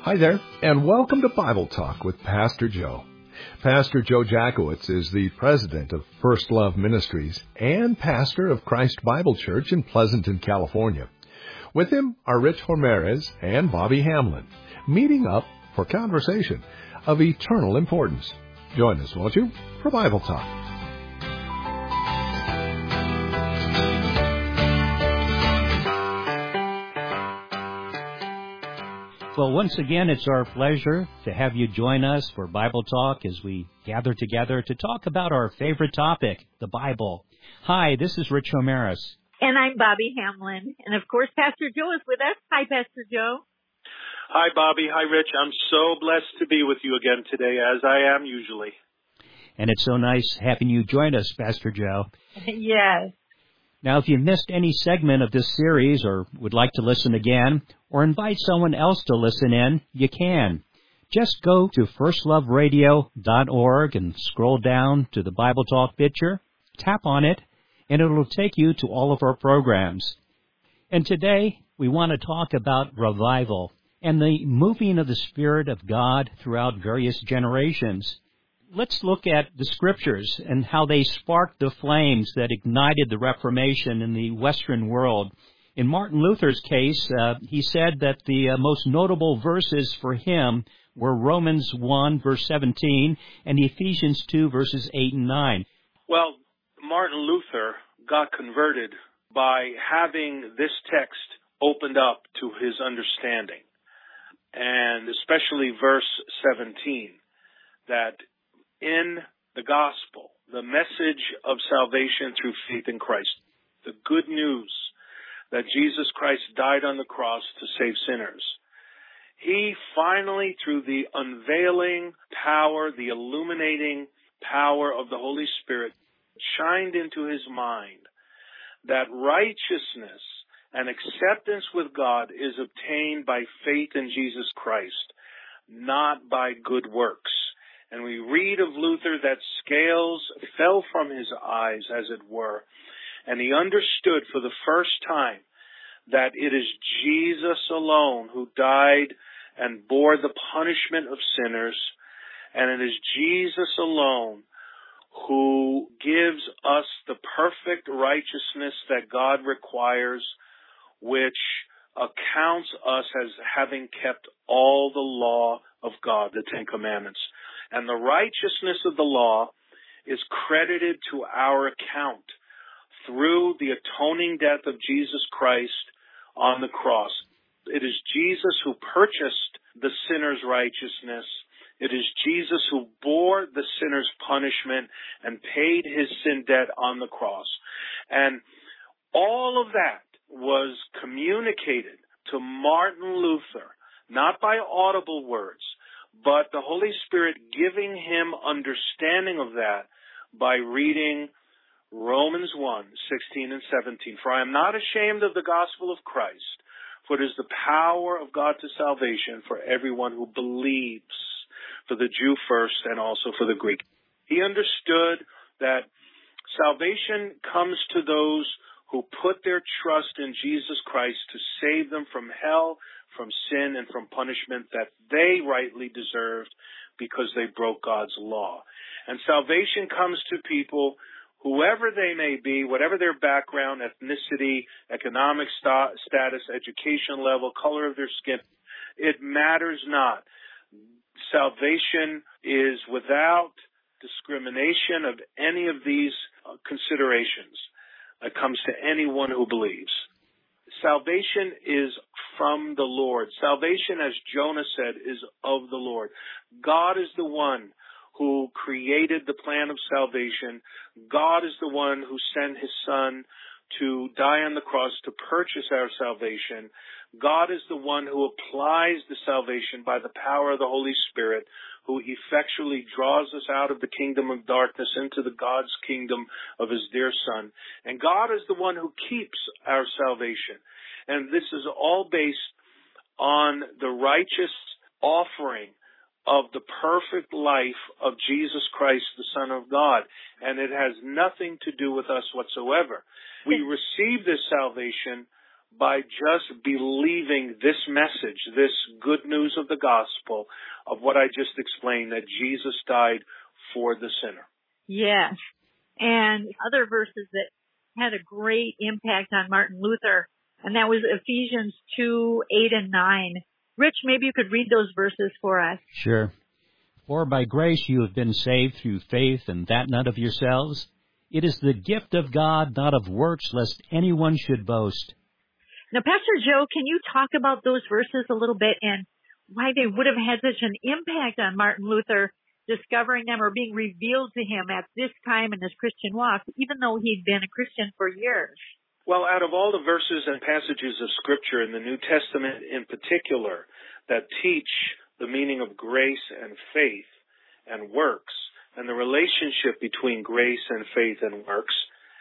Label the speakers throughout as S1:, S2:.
S1: Hi there, and welcome to Bible Talk with Pastor Joe. Pastor Joe Jackowitz is the president of First Love Ministries and pastor of Christ Bible Church in Pleasanton, California. With him are Rich Ramirez and Bobby Hamlin, meeting up for conversation of eternal importance. Join us, won't you, for Bible Talk.
S2: Well, once again, it's our pleasure to have you join us for Bible Talk as we gather together to talk about our favorite topic, the Bible. Hi, this is Rich Ramirez.
S3: And I'm Bobby Hamlin. And, of course, Pastor Joe is with us. Hi, Pastor Joe.
S4: Hi, Bobby. Hi, Rich. I'm so blessed to be with you again today, as I am usually.
S2: And it's so nice having you join us, Pastor Joe.
S3: Yes.
S2: Now, if you missed any segment of this series or would like to listen again or invite someone else to listen in, you can. Just go to firstloveradio.org and scroll down to the Bible Talk picture, tap on it, and it will take you to all of our programs. And today, we want to talk about revival and the moving of the Spirit of God throughout various generations. Let's look at the Scriptures and how they sparked the flames that ignited the Reformation in the Western world. In Martin Luther's case, he said that the most notable verses for him were Romans 1, verse 17, and Ephesians 2, verses 8 and 9.
S4: Well, Martin Luther got converted by having this text opened up to his understanding, and especially verse 17, that in the gospel, the message of salvation through faith in Christ, the good news that Jesus Christ died on the cross to save sinners, he finally, through the unveiling power, the illuminating power of the Holy Spirit, shined into his mind that righteousness and acceptance with God is obtained by faith in Jesus Christ, not by good works. And we read of Luther that scales fell from his eyes, as it were, and he understood for the first time that it is Jesus alone who died and bore the punishment of sinners, and it is Jesus alone who gives us the perfect righteousness that God requires, which accounts us as having kept all the law of God, the Ten Commandments. And the righteousness of the law is credited to our account through the atoning death of Jesus Christ on the cross. It is Jesus who purchased the sinner's righteousness. It is Jesus who bore the sinner's punishment and paid his sin debt on the cross. And all of that was communicated to Martin Luther, not by audible words, but the Holy Spirit giving him understanding of that by reading Romans 1, 16 and 17. For I am not ashamed of the gospel of Christ, for it is the power of God to salvation for everyone who believes, for the Jew first and also for the Greek. He understood that salvation comes to those who put their trust in Jesus Christ to save them from hell, from sin, and from punishment that they rightly deserved because they broke God's law. And salvation comes to people, whoever they may be, whatever their background, ethnicity, economic status, education level, color of their skin, it matters not. Salvation is without discrimination of any of these considerations. It comes to anyone who believes. Salvation is from the Lord. Salvation, as Jonah said, is of the Lord. God is the one who created the plan of salvation. God is the one who sent his Son to die on the cross to purchase our salvation. God is the one who applies the salvation by the power of the Holy Spirit, who effectually draws us out of the kingdom of darkness into the God's kingdom of his dear Son. And God is the one who keeps our salvation. And this is all based on the righteous offering of the perfect life of Jesus Christ, the Son of God. And it has nothing to do with us whatsoever. We receive this salvation by just believing this message, this good news of the gospel of what I just explained, that Jesus died for the sinner.
S3: Yes. And other verses that had a great impact on Martin Luther, and that was Ephesians 2:8 and 9. Rich, maybe you could read those verses for us.
S2: Sure. For by grace you have been saved through faith, and that not of yourselves. It is the gift of God, not of works, lest anyone should boast.
S3: Now, Pastor Joe, can you talk about those verses a little bit and why they would have had such an impact on Martin Luther, discovering them or being revealed to him at this time in his Christian walk, even though he'd been a Christian for years?
S4: Well, out of all the verses and passages of Scripture in the New Testament in particular that teach the meaning of grace and faith and works and the relationship between grace and faith and works,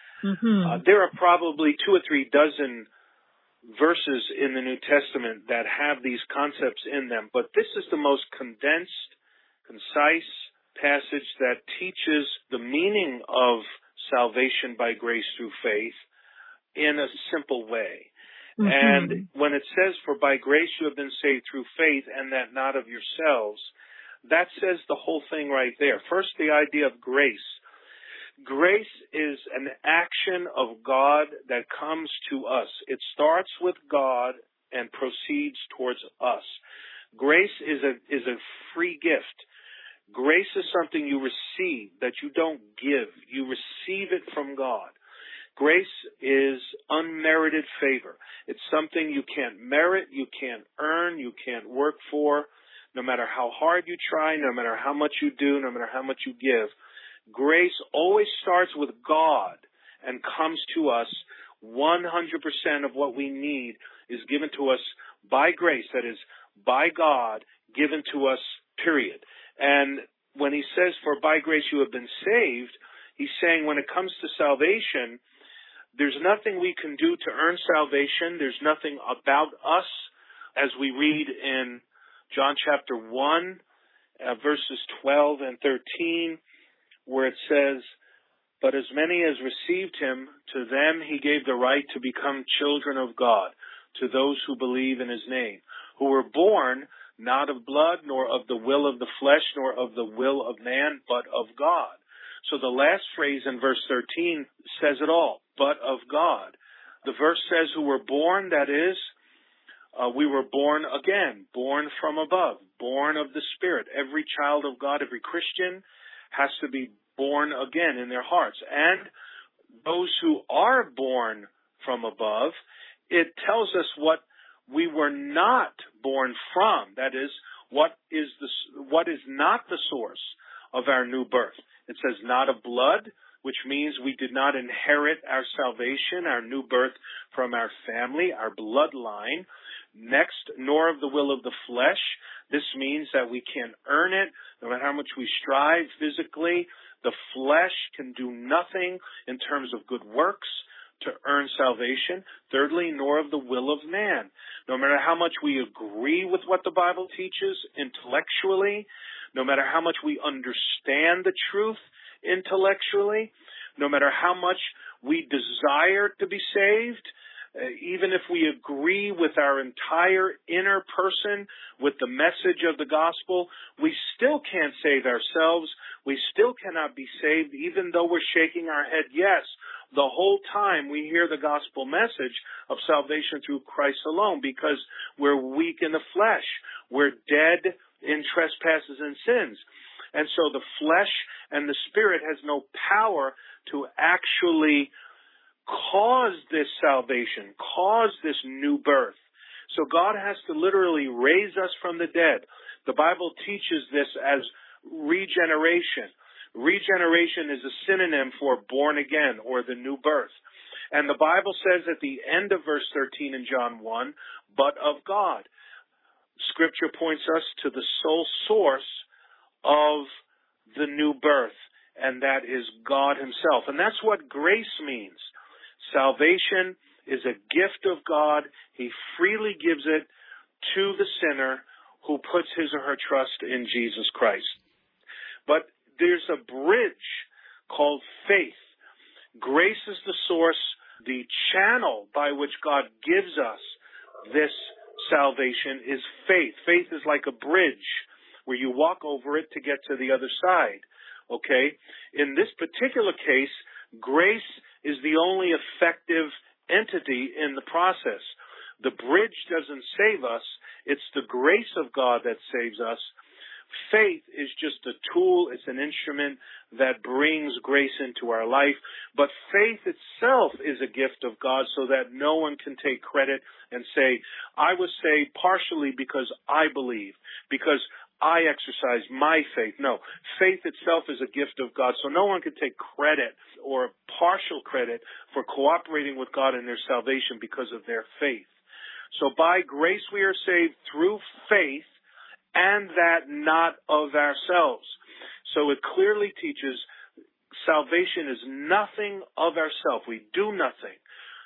S4: there are probably 2 or 3 dozen verses in the New Testament that have these concepts in them. But this is the most condensed, concise passage that teaches the meaning of salvation by grace through faith in a simple way. And when it says, for by grace you have been saved through faith, and that not of yourselves, that says the whole thing right there. First, the idea of grace. Grace is an action of God that comes to us. It starts with God and proceeds towards us. Grace is a free gift. Grace is something you receive that you don't give. You receive it from God. Grace is unmerited favor. It's something you can't merit, you can't earn, you can't work for. No matter how hard you try, no matter how much you do, no matter how much you give, grace always starts with God and comes to us. 100% of what we need is given to us by grace, that is, by God, given to us, period. And when he says, for by grace you have been saved, he's saying when it comes to salvation, there's nothing we can do to earn salvation. There's nothing about us, as we read in John chapter 1, verses 12 and 13, where it says, but as many as received him, to them he gave the right to become children of God, to those who believe in his name, who were born not of blood, nor of the will of the flesh, nor of the will of man, but of God. So the last phrase in verse 13 says it all, but of God. The verse says who were born, that is, we were born again, born from above, born of the Spirit. Every child of God, every Christian has to be born again in their hearts. And those who are born from above, it tells us what we were not born from. That is, what is not the source of our new birth. It says not of blood, which means we did not inherit our salvation, our new birth from our family, our bloodline. Next, nor of the will of the flesh. This means that we can't earn it, no matter how much we strive physically. The flesh can do nothing in terms of good works to earn salvation. Thirdly, nor of the will of man. No matter how much we agree with what the Bible teaches intellectually, no matter how much we understand the truth intellectually, no matter how much we desire to be saved, even if we agree with our entire inner person with the message of the gospel, we still can't save ourselves. We still cannot be saved, even though we're shaking our head yes the whole time we hear the gospel message of salvation through Christ alone, because we're weak in the flesh. We're dead in trespasses and sins. And so the flesh and the spirit has no power to actually cause this salvation, cause this new birth. So God has to literally raise us from the dead. The Bible teaches this as regeneration. Regeneration is a synonym for born again or the new birth. And the Bible says at the end of verse 13 in John 1, but of God. Scripture points us to the sole source of the new birth, and that is God himself. And that's what grace means. Salvation is a gift of God. He freely gives it to the sinner who puts his or her trust in Jesus Christ. But there's a bridge called faith. Grace is the source. the channel by which God gives us this salvation is faith. Faith is like a bridge where you walk over it to get to the other side. Okay? In this particular case, grace is the only effective entity in the process. The bridge doesn't save us. It's the grace of God that saves us. Faith is just a tool. It's an instrument that brings grace into our life. But faith itself is a gift of God so that no one can take credit and say, I was saved partially because I believe, because I exercise my faith. No, faith itself is a gift of God, so no one can take credit or partial credit for cooperating with God in their salvation because of their faith. So by grace we are saved through faith, and that not of ourselves. So it clearly teaches salvation is nothing of ourselves. We do nothing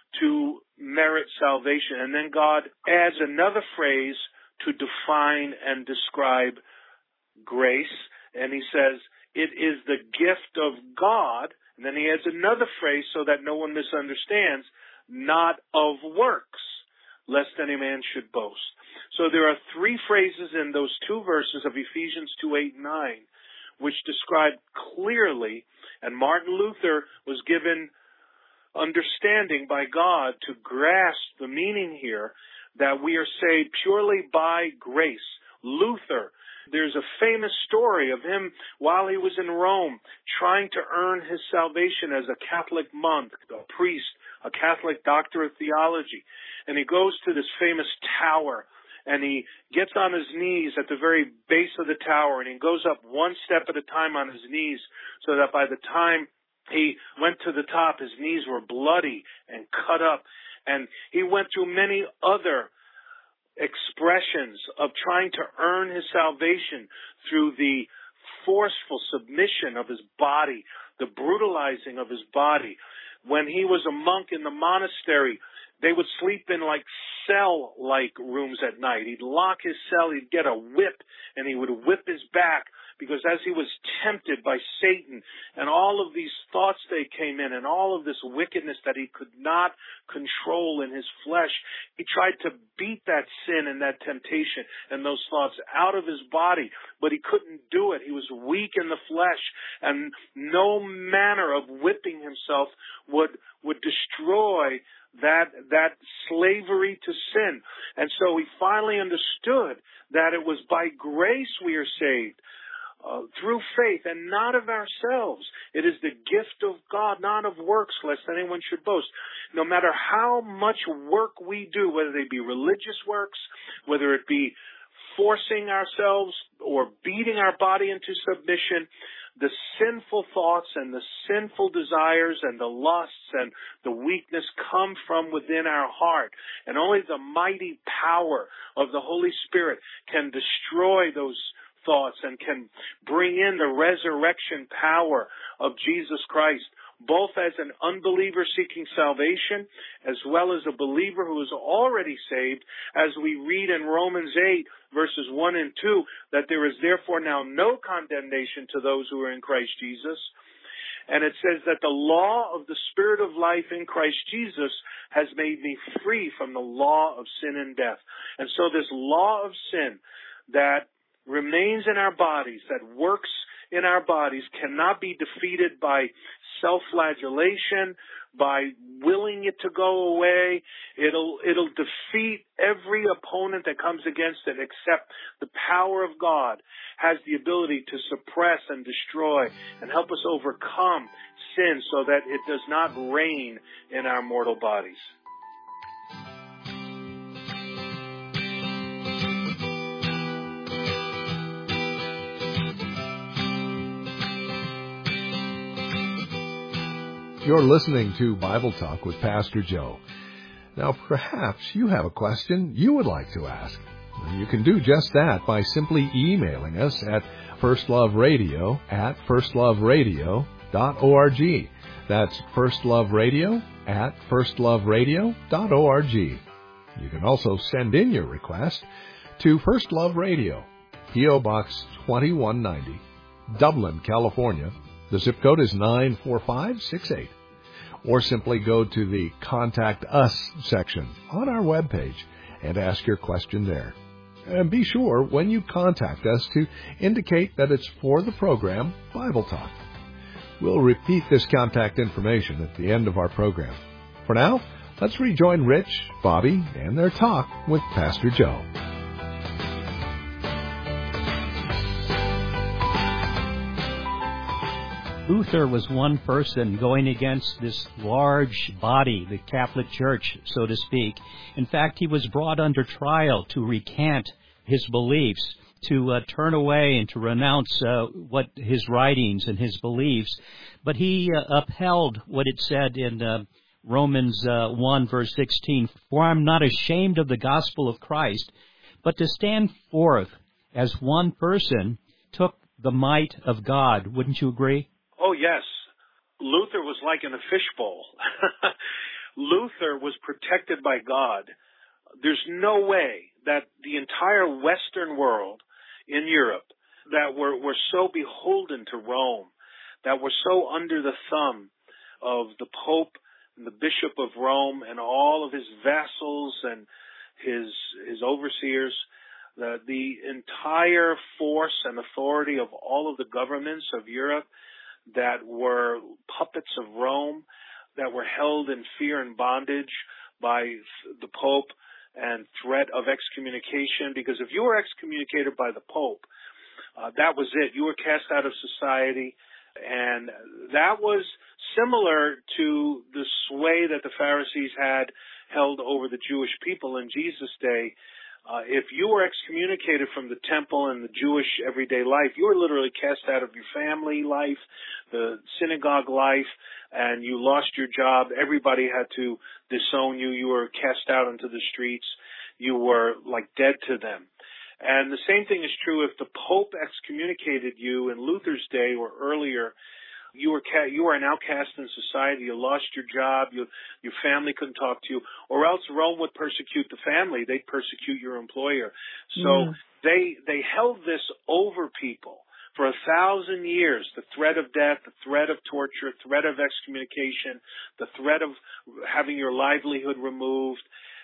S4: to merit salvation. And then God adds another phrase to define and describe grace. And he says, it is the gift of God. And then he adds another phrase so that no one misunderstands, not of works, lest any man should boast. So there are three phrases in those two verses of Ephesians 2:8 and 9, which describe clearly, and Martin Luther was given understanding by God to grasp the meaning here, that we are saved purely by grace. Luther, there's a famous story of him while he was in Rome trying to earn his salvation as a Catholic monk, a priest, a Catholic doctor of theology. And he goes to this famous tower, and he gets on his knees at the very base of the tower, and he goes up one step at a time on his knees, so that by the time he went to the top, his knees were bloody and cut up. And he went through many other expressions of trying to earn his salvation through the forceful submission of his body, the brutalizing of his body. When he was a monk in the monastery, they would sleep in like cell-like rooms at night. He'd lock his cell, he'd get a whip, and he would whip his back, because as he was tempted by Satan and all of these thoughts that came in and all of this wickedness that he could not control in his flesh, he tried to beat that sin and that temptation and those thoughts out of his body, but he couldn't do it. He was weak in the flesh, and no manner of whipping himself would destroy that slavery to sin. And so he finally understood that it was by grace we are saved, through faith, and not of ourselves. It is the gift of God, not of works, lest anyone should boast. No matter how much work we do, whether they be religious works, whether it be forcing ourselves or beating our body into submission, the sinful thoughts and the sinful desires and the lusts and the weakness come from within our heart. And only the mighty power of the Holy Spirit can destroy those thoughts and can bring in the resurrection power of Jesus Christ, both as an unbeliever seeking salvation as well as a believer who is already saved, as we read in Romans 8, verses 1 and 2, that there is therefore now no condemnation to those who are in Christ Jesus. And it says that the law of the Spirit of life in Christ Jesus has made me free from the law of sin and death. And so this law of sin that remains in our bodies, that works in our bodies, cannot be defeated by self-flagellation, by willing it to go away. It'll defeat every opponent that comes against it, except the power of God has the ability to suppress and destroy and help us overcome sin so that it does not reign in our mortal bodies.
S1: You're listening to Bible Talk with Pastor Joe. Now, perhaps you have a question you would like to ask. You can do just that by simply emailing us at firstloveradio@firstloveradio.org. That's firstloveradio@firstloveradio.org. You can also send in your request to First Love Radio, P.O. Box 2190, Dublin, California. The zip code is 94568. or simply go to the Contact Us section on our webpage and ask your question there. And be sure, when you contact us, to indicate that it's for the program Bible Talk. We'll repeat this contact information at the end of our program. For now, let's rejoin Rich, Bobby, and their talk with Pastor Joe.
S2: Luther was one person going against this large body, the Catholic Church, so to speak. In fact, he was brought under trial to recant his beliefs, to turn away and to renounce what his writings and his beliefs. But he upheld what it said in Romans 1, verse 16, "For I'm not ashamed of the gospel of Christ, but to stand forth as one person took the might of God." Wouldn't you agree?
S4: Oh, yes. Luther was like in a fishbowl. Luther was protected by God. There's no way that the entire Western world in Europe that were so beholden to Rome, that were so under the thumb of the Pope and the Bishop of Rome and all of his vassals and his overseers, the entire force and authority of all of the governments of Europe that were puppets of Rome, that were held in fear and bondage by the Pope and threat of excommunication. Because if you were excommunicated by the Pope, that was it. You were cast out of society. And that was similar to the sway that the Pharisees had held over the Jewish people in Jesus' day. If you were excommunicated from the temple and the Jewish everyday life, you were literally cast out of your family life, the synagogue life, and you lost your job. Everybody had to disown you. You were cast out into the streets. You were like dead to them. And the same thing is true if the Pope excommunicated you in Luther's day or earlier. You were an outcast in society. You lost your job. Your family couldn't talk to you, or else Rome would persecute the family. They'd persecute your employer. So they held this over people for 1,000 years. The threat of death, the threat of torture, threat of excommunication, the threat of having your livelihood removed.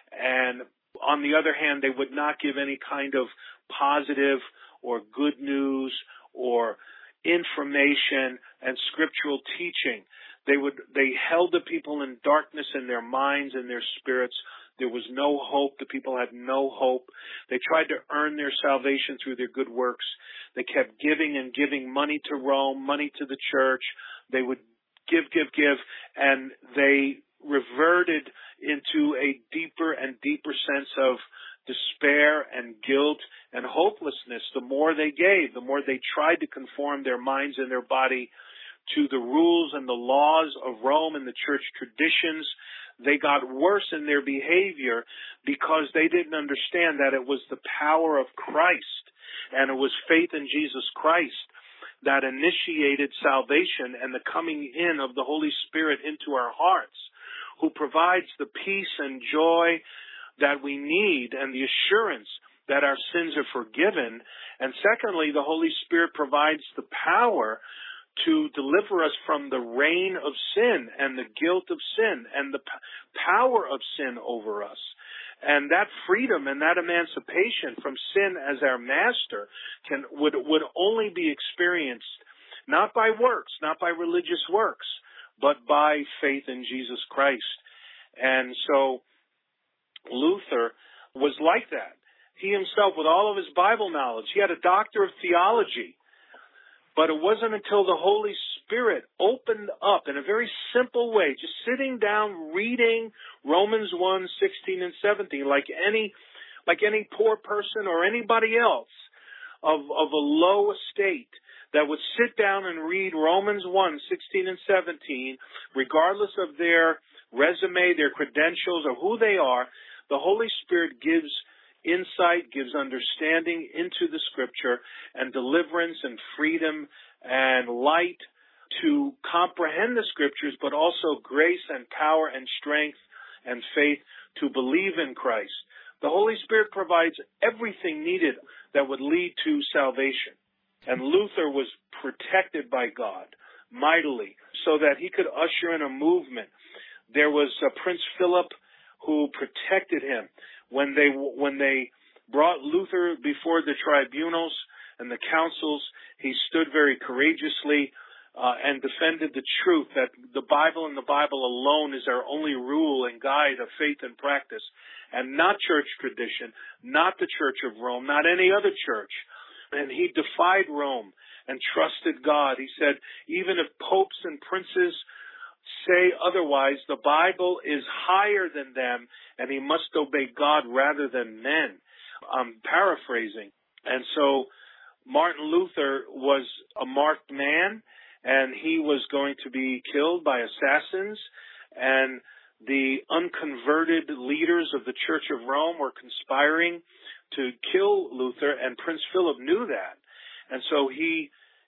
S4: And on the other hand, they would not give any kind of positive or good news or information and scriptural teaching. They held the people in darkness in their minds and their spirits. There was no hope. The people had no hope. They tried to earn their salvation through their good works. They kept giving and giving money to Rome, money to the church. They would give, and they reverted into a deeper and deeper sense of despair and guilt and hopelessness. The more they gave, the more they tried to conform their minds and their body to the rules and the laws of Rome and the church traditions. They got worse in their behavior because they didn't understand that it was the power of Christ and it was faith in Jesus Christ that initiated salvation and the coming in of the Holy Spirit into our hearts, who provides the peace and joy that we need and the assurance that our sins are forgiven. And secondly, the Holy Spirit provides the power to deliver us from the reign of sin and the guilt of sin and the power of sin over us. And that freedom and that emancipation from sin as our master would only be experienced not by works, not by religious works, but by faith in Jesus Christ. And so Luther was like that. He himself, with all of his Bible knowledge, he had a doctor of theology. But it wasn't until the Holy Spirit opened up in a very simple way, just sitting down reading Romans 1, 16 and 17, like any poor person or anybody else of a low estate that would sit down and read Romans 1, 16 and 17, regardless of their resume, their credentials, or who they are. The Holy Spirit gives insight, gives understanding into the Scripture and deliverance and freedom and light to comprehend the Scriptures, but also grace and power and strength and faith to believe in Christ. The Holy Spirit provides everything needed that would lead to salvation. And Luther was protected by God mightily so that he could usher in a movement There was Prince Philip who protected him. When they brought Luther before the tribunals and the councils, he stood very courageously and defended the truth that the Bible and the Bible alone is our only rule and guide of faith and practice, and not church tradition, not the Church of Rome, not any other church. And he defied Rome and trusted God. He said, even if popes and princes say otherwise, the Bible is higher than them, and he must obey God rather than men. I'm paraphrasing. And so Martin Luther was a marked man, and he was going to be killed by assassins, and the unconverted leaders of the Church of Rome were conspiring to kill Luther, and Prince Philip knew that. And so he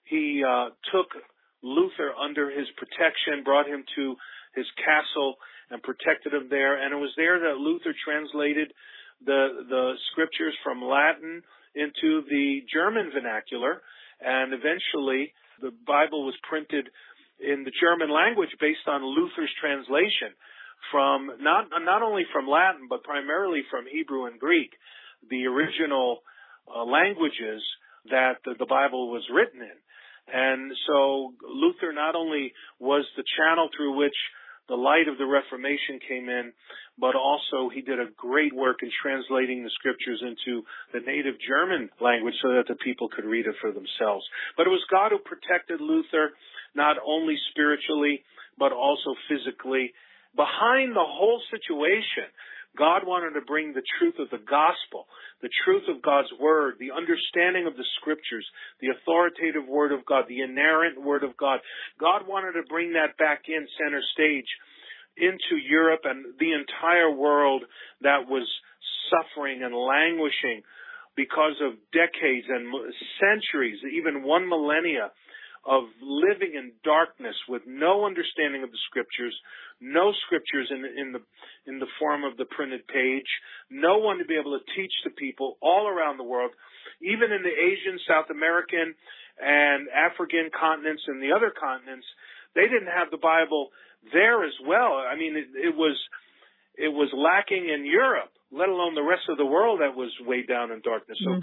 S4: took Luther under his protection, brought him to his castle and protected him there. And it was there that Luther translated the scriptures from Latin into the German vernacular, and eventually the Bible was printed in the German language based on Luther's translation from not only from Latin, but primarily from Hebrew and Greek, the original languages that the Bible was written in. And so Luther not only was the channel through which the light of the Reformation came in, but also he did a great work in translating the scriptures into the native German language so that the people could read it for themselves. But it was God who protected Luther, not only spiritually, but also physically. Behind the whole situation, God wanted to bring the truth of the gospel, the truth of God's word, the understanding of the scriptures, the authoritative word of God, the inerrant word of God. God wanted to bring that back in center stage into Europe and the entire world that was suffering and languishing because of decades and centuries, even one millennia of living in darkness with no understanding of the scriptures, no scriptures in the form of the printed page, no one to be able to teach the people all around the world, even in the Asian, South American, and African continents and the other continents. They didn't have the Bible there as well. I mean, it was lacking in Europe, let alone the rest of the world that was way down in darkness. So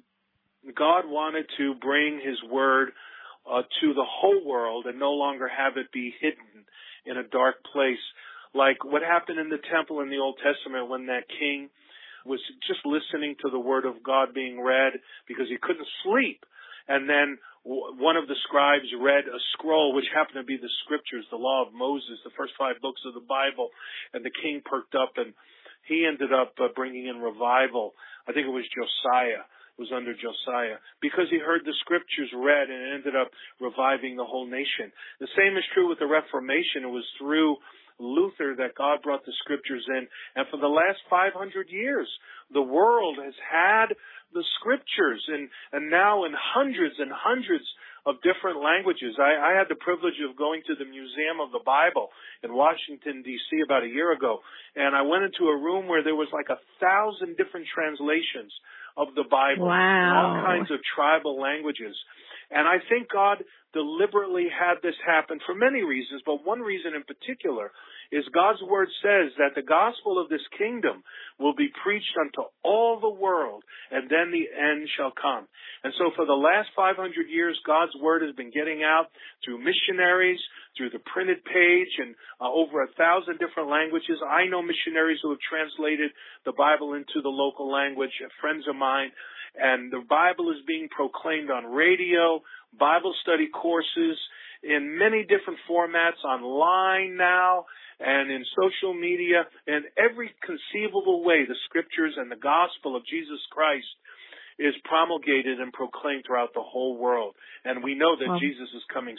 S4: God wanted to bring his word to the whole world and no longer have it be hidden in a dark place. Like what happened in the temple in the Old Testament when that king was just listening to the word of God being read because he couldn't sleep. And then one of the scribes read a scroll, which happened to be the scriptures, the law of Moses, the first 5 books of the Bible. And the king perked up and he ended up bringing in revival. I think it was Josiah. Was under Josiah, because he heard the scriptures read and it ended up reviving the whole nation. The same is true with the Reformation. It was through Luther that God brought the scriptures in. And for the last 500 years, the world has had the scriptures and now in hundreds and hundreds of different languages. I had the privilege of going to the Museum of the Bible in Washington, D.C. about a year ago. And I went into a room where there was like 1,000 different translations of the Bible, in all kinds of tribal languages. And I think God deliberately had this happen for many reasons, but one reason in particular is God's word says that the gospel of this kingdom will be preached unto all the world, and then the end shall come. And so for the last 500 years, God's word has been getting out through missionaries, through the printed page, and over 1,000 different languages. I know missionaries who have translated the Bible into the local language, friends of mine, and the Bible is being proclaimed on radio, Bible study courses, in many different formats, online now, and in social media, in every conceivable way, the scriptures and the gospel of Jesus Christ is promulgated and proclaimed throughout the whole world. And we know that Jesus is coming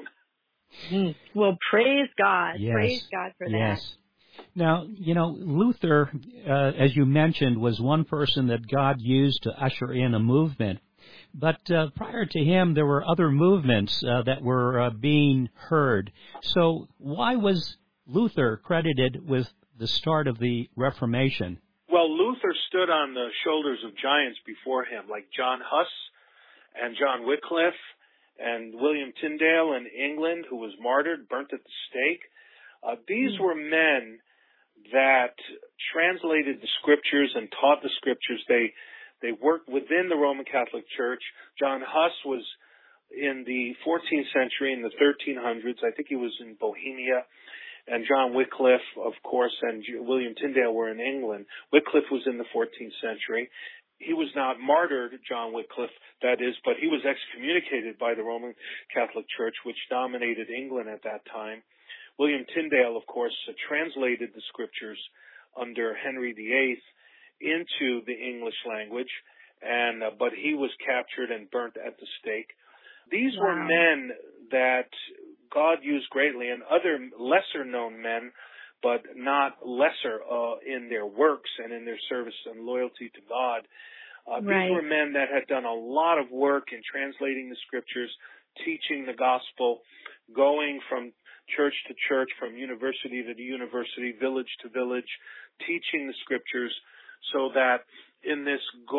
S4: soon.
S3: Well, praise God.
S2: Yes.
S3: Praise God for that.
S2: Yes. Now, Luther, as you mentioned, was one person that God used to usher in a movement. But prior to him, there were other movements that were being heard. So why was Luther credited with the start of the Reformation?
S4: Well, Luther stood on the shoulders of giants before him, like John Huss and John Wycliffe and William Tyndale in England, who was martyred, burnt at the stake. These were men that translated the Scriptures and taught the Scriptures. They worked within the Roman Catholic Church. John Huss was in the 14th century, in the 1300s. I think he was in Bohemia. And John Wycliffe, of course, and William Tyndale were in England. Wycliffe was in the 14th century. He was not martyred, John Wycliffe, that is, but he was excommunicated by the Roman Catholic Church, which dominated England at that time. William Tyndale, of course, translated the Scriptures under Henry VIII into the English language, but he was captured and burnt at the stake. These were men that God used greatly, and other lesser-known men, but not lesser in their works and in their service and loyalty to God. These were men that had done a lot of work in translating the Scriptures, teaching the gospel, going from church to church, from university to university, village to village, teaching the Scriptures, so that in this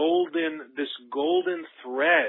S4: golden thread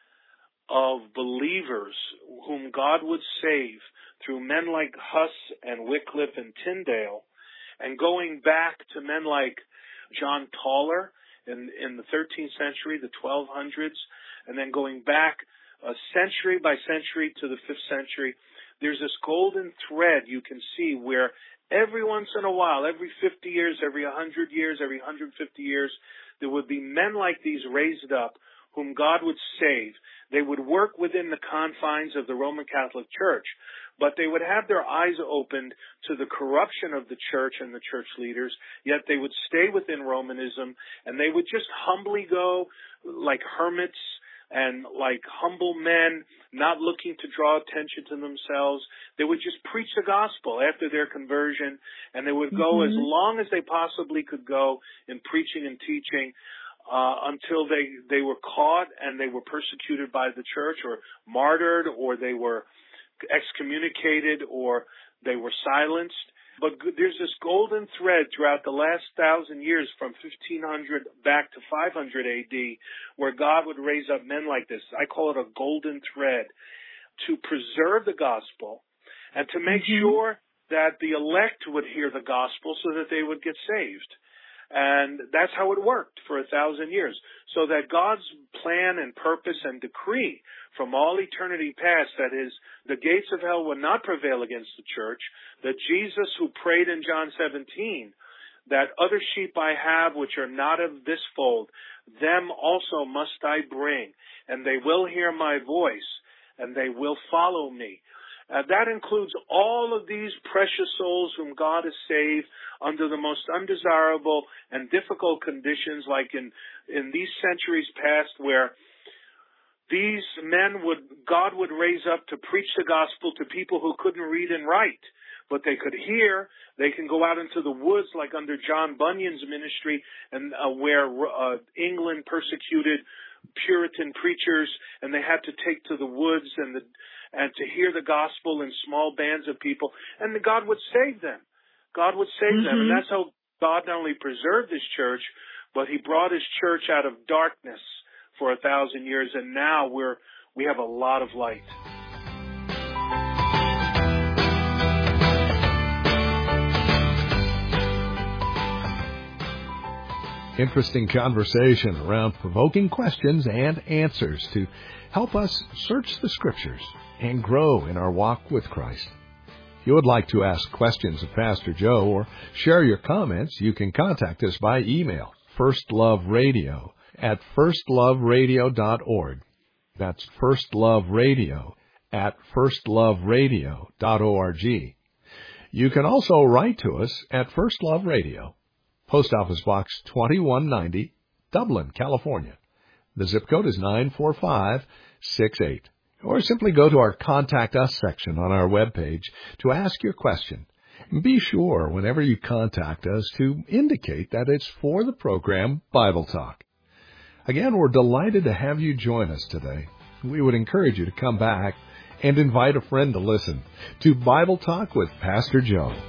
S4: of believers whom God would save through men like Huss and Wycliffe and Tyndale, and going back to men like John Tauler in the 13th century, the 1200s, and then going back century by century to the 5th century, there's this golden thread you can see where every once in a while, every 50 years, every 100 years, every 150 years, there would be men like these raised up whom God would save. They would work within the confines of the Roman Catholic Church, but they would have their eyes opened to the corruption of the church and the church leaders, yet they would stay within Romanism, and they would just humbly go like hermits and like humble men, not looking to draw attention to themselves. They would just preach the gospel after their conversion, and they would go as long as they possibly could go in preaching and teaching, until they were caught and they were persecuted by the church or martyred, or they were excommunicated, or they were silenced. But there's this golden thread throughout the last 1,000 years, from 1500 back to 500 AD, where God would raise up men like this. I call it a golden thread, to preserve the gospel and to make sure that the elect would hear the gospel so that they would get saved. And that's how it worked for 1,000 years. So that God's plan and purpose and decree from all eternity past, that is, the gates of hell would not prevail against the church, that Jesus, who prayed in John 17, that other sheep I have which are not of this fold, them also must I bring, and they will hear my voice, and they will follow me. That includes all of these precious souls whom God has saved under the most undesirable and difficult conditions, like in these centuries past, where these men God would raise up to preach the gospel to people who couldn't read and write, but they could hear. They can go out into the woods, like under John Bunyan's ministry, and where England persecuted Puritan preachers, and they had to take to the woods and to hear the gospel in small bands of people, and God would save them. God would save them, and that's how God not only preserved His church, but He brought His church out of darkness for 1,000 years, and now we have a lot of light.
S1: Interesting conversation around provoking questions and answers to help us search the Scriptures and grow in our walk with Christ. If you would like to ask questions of Pastor Joe or share your comments, you can contact us by email, firstloveradio@firstloveradio.org. That's firstloveradio@firstloveradio.org. You can also write to us at First Love Radio, Post Office Box 2190, Dublin, California. The zip code is 94568. Or simply go to our Contact Us section on our webpage to ask your question. Be sure, whenever you contact us, to indicate that it's for the program Bible Talk. Again, we're delighted to have you join us today. We would encourage you to come back and invite a friend to listen to Bible Talk with Pastor Joe.